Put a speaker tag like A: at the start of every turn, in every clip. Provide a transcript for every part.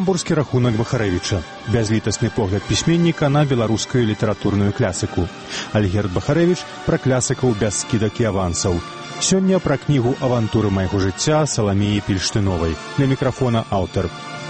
A: Гамбургскі рахунак Бахарэвіча. Бязлітасны погляд пісьменніка на беларускую літаратурную клясыку. Альгерд Бахарэвіч пра клясыкаў без скідак і авансаў. Сёння пра кнігу «Авантуры майго жыцця» Саламеі Пільштыновай. На мікрафона аўтар.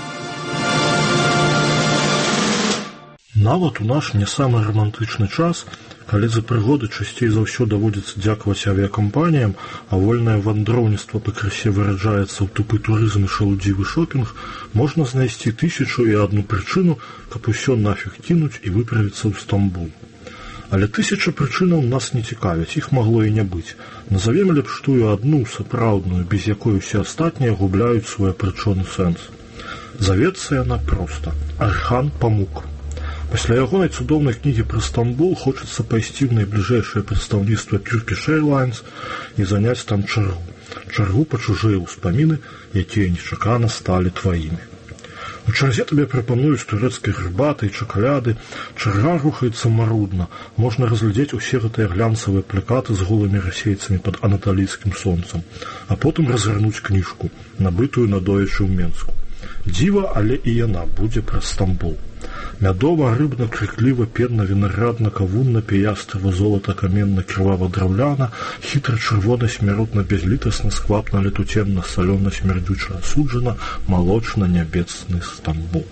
B: Нават у наш не самы романтычны час, калі за прыгоды часцей за ўсё даводзіцца дзякаваць авіякампаніям, а вольнае вандроўніцтва пакрысе выраджаецца ў тупы турызм і шалудзівы шопінг, можна знайсці 1001 прычыну, каб усё нафіг кінуць і выправіцца ў Стамбул. Але 1000 прычынаў нас не цікавяць, іх магло і не быць. Назавем лепш тую адну сапраўдную, без якой усе астатнія губляюць свой апрычоны сэнс. Завецца яна проста. Архан Памук. Пасля ягонай цудоўнай кнігі пра Стамбул хочацца пайсці ў найбліжэйшае прадстаўніцтва Turkish Airlines і заняць там чаргу. Чаргу па чужыя ўспаміны, якія нечакана сталі тваімі. У чарзе табе прапануюць турэцкай гарбаты і чакаляды. Чарга рухаецца марудна. Можна разглядзець усе гэтыя глянцавыя плакаты з голымі расейцамі пад анаталійскім сонцам, а потым разгарнуць кніжку, набытую надоечы ў Менску. Дзіва, але і яна будзе пра Стамбул. Мядова, рыбна, крыкліва, пенна, вінаградна, кавунна, піястрава, золата, каменна, крывава, драўляна, хітра, чырвона, смяротна, бязлітасна, сквапна, летуценна, салёна, смярдюча, асуджана, малочна, нябесны Стамбул.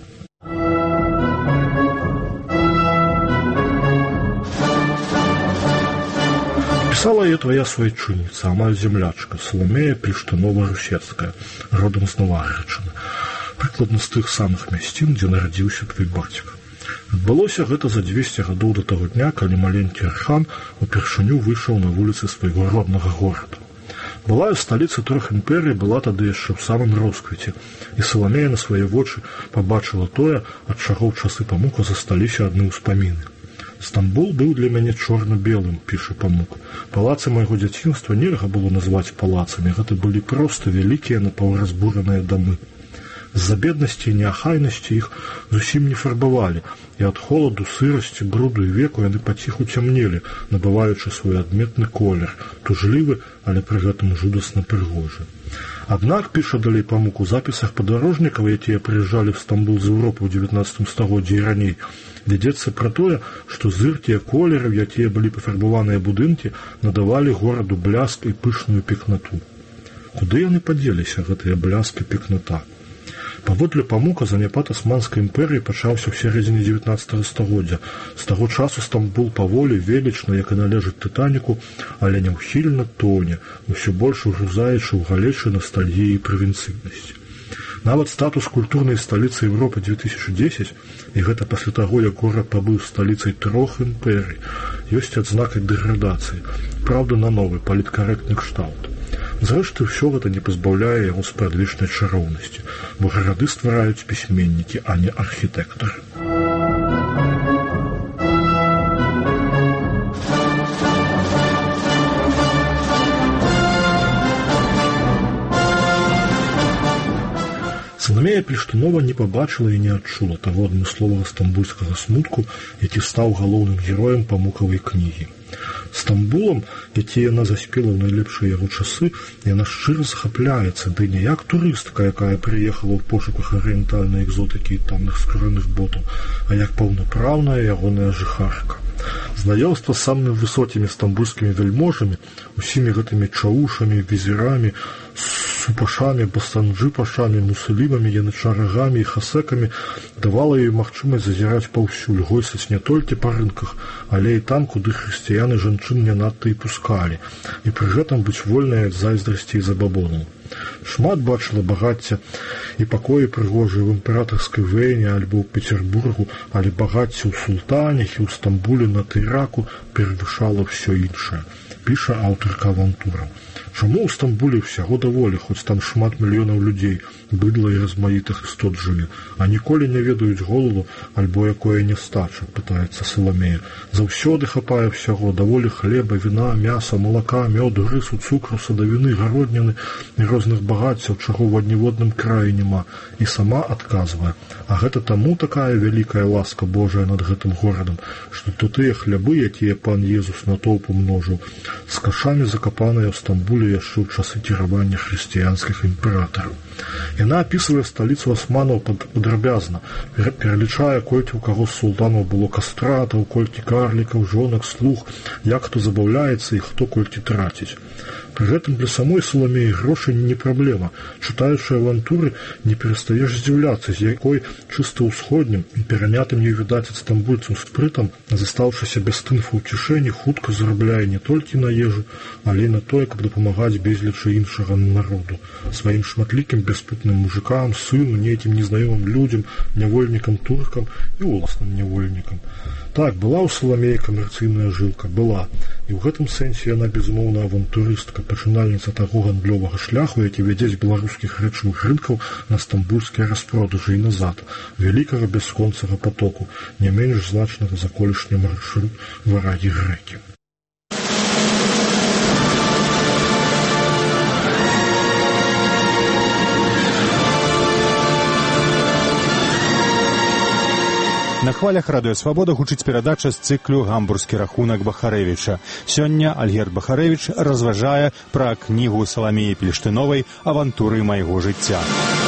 B: Пісала яе твая свайчынніца, амаль землячка, Саламея Пільштынова-Русецкая, родам з Новаграчыны. Прыкладна з тых самых мясцін, дзе нарадзіўся твой бацька. Адбылося гэта за 200 гадоў да таго дня, калі маленькі Архан упершыню выйшаў на вуліцы свайго роднага горада. Былая сталіца 3 імперый была тады яшчэ ў самым росквіце, і Саламея на свае вочы пабачыла тое, ад чаго ў часы Памука засталіся адны ўспаміны. «Стамбул быў для мяне чорна-белым», піша Памук. «Палацы майго дзяцінства нельга было назваць палацамі, гэта былі проста вялікія напаўразбураныя дамы. З-за беднасці і неахайнасці іх зусім не фарбавалі, і ад холаду, сырасці, бруду і веку яны паціху цямнелі, набываючы свой адметны колер, тужлівы, але пры гэтым жудасна прыгожы. Аднак, піша далей Памук, у запісах падарожнікаў, якія прыязджалі в Стамбул з Еўропы ў 19 стагоддзі і раней, вядзецца пра тое, што зыркія колеры, якія былі пафарбаваныя будынкі, надавалі гораду бляск і пышную пекнату. Куды яны падзеліся, гэтыя бляск і пекната? Паводле Памука заняпад Асманскай імперыі пачаўся ў сярэдзіне 19 стагоддзя. З таго часу Стамбул паволі, велічна, як і належыць Тытаніку, але няўхільна тоне, усё больш угрузаючы ў галечы настальгіі і правінцыйнасці. Нават статус культурнай сталіцы Еўропы 2010, і гэта пасля таго, як горад пабыў сталіцай 3 імперый, ёсць адзнакай дэградацыі, праўда, на новы паліткарэктны кшталт. Зрэшты, ўсё гэта не пазбаўляе яго спрадвечнай чароўнасці, бо гарады ствараюць пісьменнікі, а не архітэктары. Саламея Пільштынова не пабачыла і не адчула таго адмысловага стамбульскага смутку, які стаў галоўным героем Памукавай кнігі. Стамбулам, які яна заспела ў найлепшыя яго часы, яна шчыра захапляецца, ды не як турыстка, якая прыехала ў пошуках арыентальнай экзотыкі і танных скураных ботаў, а як паўнапраўная ягоная жыхарка. Знаёмства з самымі высокімі стамбульскімі вельможамі, усімі гэтымі чаушамі, візірамі, супашамі, басанджы-пашамі, мусулімамі, янычарагамі і хасекамі давала ёй магчымасць зазіраць паўсюль, гойсаць не толькі па рынках, але і там, куды хрысціяны жанчын не надта і пускалі, і пры гэтым быць вольнай ад зайздрасці і забабонаў. Шмат бачыла багацця і пакоі прыгожыя ў імператарскай Вене альбо ў Петербургу, але багацце ў Султанях і ў Стамбуле над Іраку перавышала ўсё іншае, піша аўтарка авантураў. Чаму ў Стамбуле ўсяго даволі, хоць там шмат мільёнаў людзей, быдла і размаітых істот жыве, а ніколі не ведаюць голаду альбо якое нястача, пытаецца Саламея. Заўсёды хапае ўсяго, даволі хлеба, віна, мяса, малака, мёду, рысу, цукру, садавіны, гародніны і розных багаццяў, чаго ў адніводным краі няма. І сама адказвае, а гэта таму такая вялікая ласка Божая над гэтым горадам, што то тыя хлябы, якія пан Езус натоўпу множыў, з кашамі закапаныя ў Стамбуле яшчэ ў часы кіравання хрысціянскіх імператараў. Яна апісвае сталіцу асманаў падрабязна, пералічае, колькі ў каго з султанаў было кастратаў, колькі карлікаў, жонак, слуг, як хто забаўляецца і хто колькі траціць. Пры гэтым для самой Саламеі грошы не праблема. Чытаючы авантуры, не перастаеш здзіўляцца, з якой чыста ўсходнім і перанятым не відаць ад стамбульцам спрытам, застаўшыся без тынфу ў кішэні, хутка зарабляе не толькі на ежу, але і на тое, каб дапамагаць безлічы іншага народу, сваім шматлікім бяспутным мужикам, сыну, нейкім незнаёмым людзям, нявольнікам туркам і ўласным нявольнікам. Так, была ў Саламеі камерцыйная жылка, была. І ў гэтым сэнсе яна, безумоўна, авантурыстка, пачынальніца таго гандлёвага шляху, які вядзе з беларускіх рэчавых рынкаў на стамбульскія распродажы і назад, вялікага бясконцага потоку, не менш значнага за колішні маршрут варагі-грэкі.
A: На хвалях радыё Свабода гучыць перадача з цыклю «Гамбургскі рахунак Бахарэвіча». Сёння Альгерд Бахарэвіч разважае пра кнігу Саламеі Пельштыновай «Авантуры майго жыцця».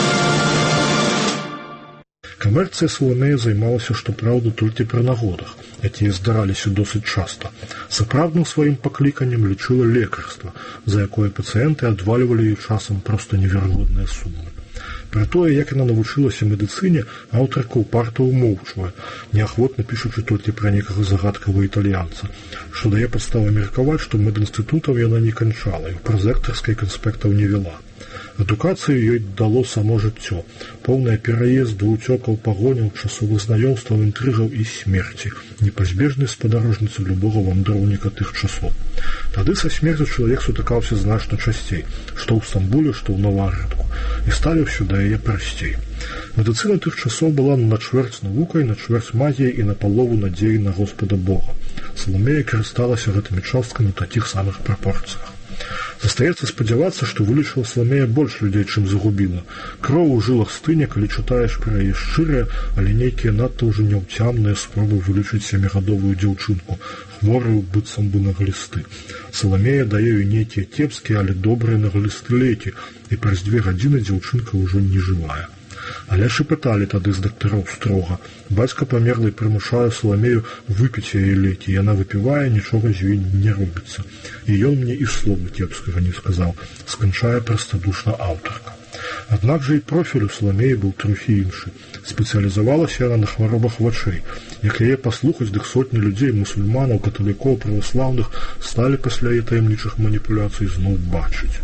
B: Камерцыя Саламея займалася, што праўда, толькі пры нагодах, якія здараліся досыць часта. Сапраўдным сваім пакліканнем лічыла лекарства, за якое пацыенты адвальвалі ёй часам проста неверагодныя сумы. Пра тое, як яна навучылася медыцыне, аўтарка ўпарта ўмоўчвае, неахвотна пішучы толькі пра некага загадкавага італьянца, што дае падставы меркаваць, што медінстытутаў яна не канчала і ў празектарскай канспектаў не вела. Адукацыю ёй дало само жыццё, поўнае пераезды, уцёкаў, пагоняў, часовых знаёмстваў, інтрыгаў і смерці, непазбежнай спадарожніцы любога вандроўніка тых часоў. Тады са смерцю чалавек сутыкаўся значна часцей, што ў Стамбуле, што ў Новагародку, і ставіўся да яе прасцей. Медыцына тых часоў была на чвэрць навукай, на чвэрць магіяй і на палову надзеі на Господа Бога. Саламея карысталася гэтымі часткамі ў такіх самых прапорцыях. Застаецца спадзявацца, што вылечыла Саламея больш людзей, чым загубіла. Кроў у жылах стыне, калі чытаеш пра яе шчырыя, але нейкія надта ўжо няўцямныя спробы вылечыць 7гадовую дзяўчынку, хворую быццам бы на глісты. Саламея дае ёй нейкія кепскія, але добрыя на глісты лекі, і праз 2 гадзіны дзяўчынка ўжо не жывая. Але ж і пыталі тады з дактароў строга. Бацька памерлай прымушае Саламею выпіць яе лекі. Яна выпівае, нічога з ёй не робіцца. І ён мне і слова кепскага не сказаў, сканчае прастадушна аўтарка. Аднак жа і профіль у Саламеі быў трохі іншы. Спецыялізавалася яна на хваробах вачэй. Як яе паслухаць, дык сотні людзей, мусульманаў, каталікоў, праваслаўных сталі пасля яе таямнічых маніпуляцый зноў бачыць.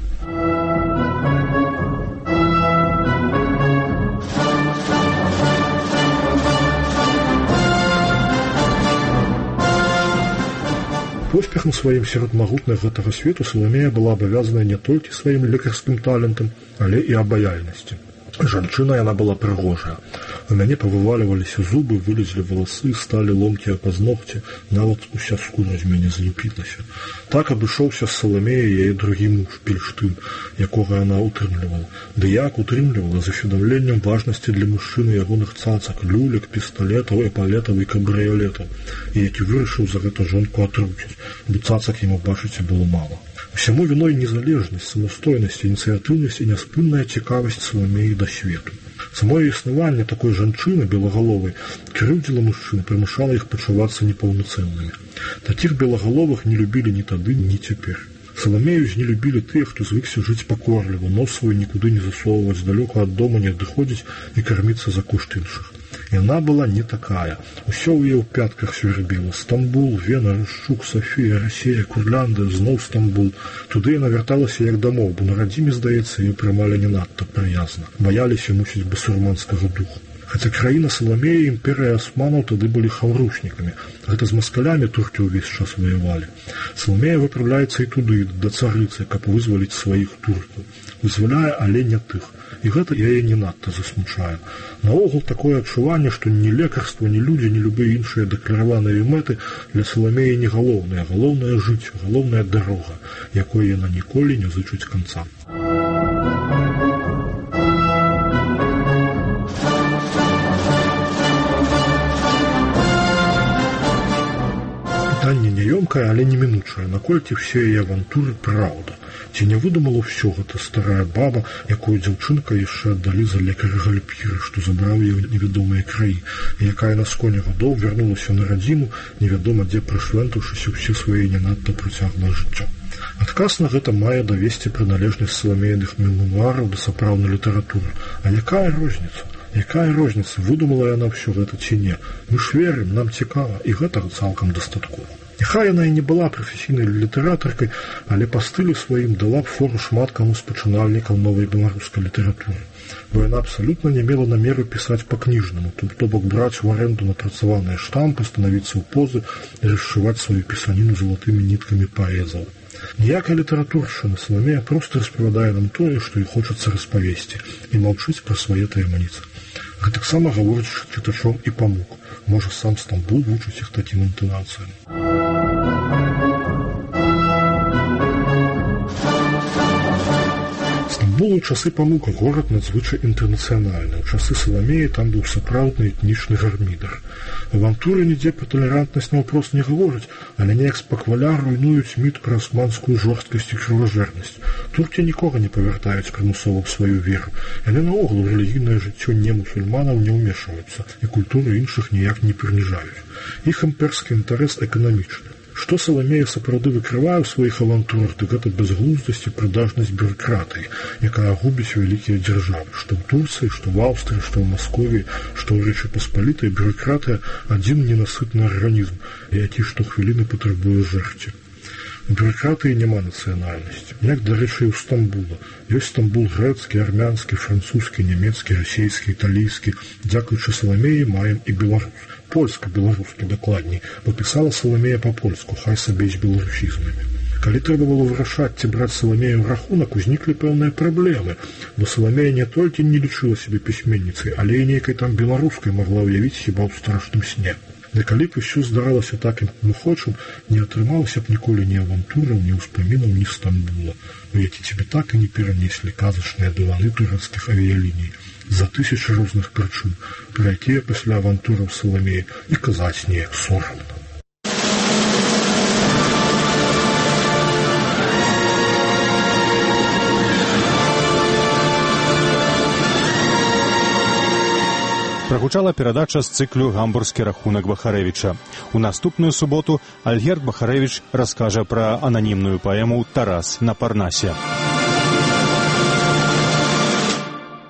B: Поспехам сваім сярод магутных гэтага свету Саламея была абавязаная не толькі сваім лекарскім талентам, але і абаяльнасці. Жанчына яна была прыгожая. У мяне павываліваліся зубы, вылезлі валасы, сталі ломкія пазногці, нават уся скура з мяне зліпілася. Так абышоўся з Саламеяй яе другі муж Пельштын, якога яна утрымлівала. Ды як утрымлівала з усведамленнем важнасці для мужчыны ягоных цацак, люлек, пісталетаў, эпалетаў і кабрыялетаў, і які вырашыў за гэта жонку атруціць, бо цацак яму бачыць было мала. Усяму віной незалежнасць, самастойнасць, ініцыятыўнасць і няспынная цікавасць Саламеі да свету. Самое існаванне такой жанчыны белагаловай крыўдзіла мужчын, прымушала іх пачувацца непаўнацэннымі. Такіх белагаловых не любілі ні тады, ні цяпер. Саламею ж не любілі тыя, хто звыкся жыць пакорліва, нос свой нікуды не засоўваць, далёка ад дома не адыходзіць і карміцца за кошт іншых. Яна была не такая. Усё ў яе ў пятках свярбіла. Стамбул, Вена, Рашчук, Сафія, Расія, Курляндыя, зноў Стамбул. Туды яна вярталася як дамоў, бо на радзіме, здаецца, яе прымалі не надта прыязна. Баяліся, мусіць, басурманскага духу. Хаця краіна Саламея і імперыя асманаў тады былі хаўрушнікамі. Гэта з маскалямі туркі ўвесь час ваявалі. Саламея выпраўляецца і туды, да царыцы, каб вызваліць сваіх туркаў. Вызваляе, але не тых. І гэта яе не надта засмучае. Наогул такое адчуванне, што ні лекарства, ні людзі, ні любыя іншыя дэклараваныя мэты для Саламеі не галоўныя. Галоўнае жыццё, галоўная дарога, якой яна ніколі не зычыць канца. Пытанне няёмкае, громкая, але немінучая, наколькі все яе авантуры праўда. Ці не выдумала ўсё гэта старая баба, якую дзяўчынка яшчэ аддалі за лекаря Гальпіры, што забраў яе ў невядомыя краі, і якая на сконе гадоў вярнулася на радзіму, невядома дзе прышвэнтаўшыся ўсе свае не надта працяглае жыццё. Адказ на гэта мае давесці прыналежнасць саламейных мемуараў да сапраўднай літаратуры. А якая розніца? Якая розніца, выдумала яна ўсё гэта ці не? Мы ж верым, нам цікава, і гэтага цалкам дастаткова. Няхай яна і не была прафесійнай літаратаркай, але па стылю сваім дала б фору шмат каму з пачынальнікаў новай беларускай літаратуры. Бо яна абсалютна не мела намеру пісаць па-кніжнаму, то бок браць у арэнду напрацаваныя штампы, станавіцца ў позы і расшываць сваю пісаніну залатымі ніткамі паэзаў. Ніякая літаратуршчына Саламея проста распавядае нам тое, што і хочацца распавесці, і маўчыць пра свае таямніцы. Гэтаксама гаворыць чытачом і Памук. Можа, сам Стамбул вучыць іх такім інтанацыям. Стамбул у часы Памука горад надзвычай інтэрнацыянальны. У часы Саламеі там быў сапраўдны этнічны гармідар. Авантуры нідзе пра талерантнасць наўпрост не гавораць, але неяк спакваля руйнуюць міт пра асманскую жорсткасць і крыважэрнасць. Туркі нікога не павяртаюць прымусова ў сваю веру. Яны наогул у рэлігійнае жыццё немусульманаў не ўмешваюцца, і культуру іншых ніяк не прыніжаюць. Іх імперскі інтарэс эканамічны. Што Саламея сапраўды выкрывае ў сваіх авантурах, дык гэта бязглуздасць і прыдажнасць бюракратыі, якая губіць вялікія дзяржавы. Што ў Турцыі, што ў Аўстрыі, што ў Маскоўі, што ў Рэчы Паспалітай бюракратыя адзін ненасытны арганізм, які штохвіліны патрабуе жэрці. У бюракратыі няма нацыянальнасці. Як, дарэчы, і ў Стамбула. Ёсць Стамбул грэцкі, армянскі, французскі, нямецкі, расейскі, італійскі. Дзякуючы Саламеі маем і беларус. Польска-беларускі, дакладней, бо пісала Саламея па-польску, хай сабе з беларусізмамі. Калі трэба было вырашаць, ці браць Саламею ў рахунак, узніклі пэўныя праблемы, бо Саламея не толькі не лічыла сябе пісьменніцай, але і нейкай там беларускай магла ўявіць хіба ў страшным сне. Да калі б усё здаралася так, як мы хочам, не атрымалася б ніколі ні авантураў, ні ўспамінаў, ні Стамбула, у які цябе так і не перанеслі казачныя дываны турэцкіх авіяліній за тысячы розных прычын, пра якія пасля авантураў Саламеі і казаць неяк сорамна.
A: Прагучала перадача з цыклю «Гамбургскі рахунак Бахарэвіча». У наступную суботу Альгерд Бахарэвіч раскажа пра ананімную паэму «Тарас на Парнасе».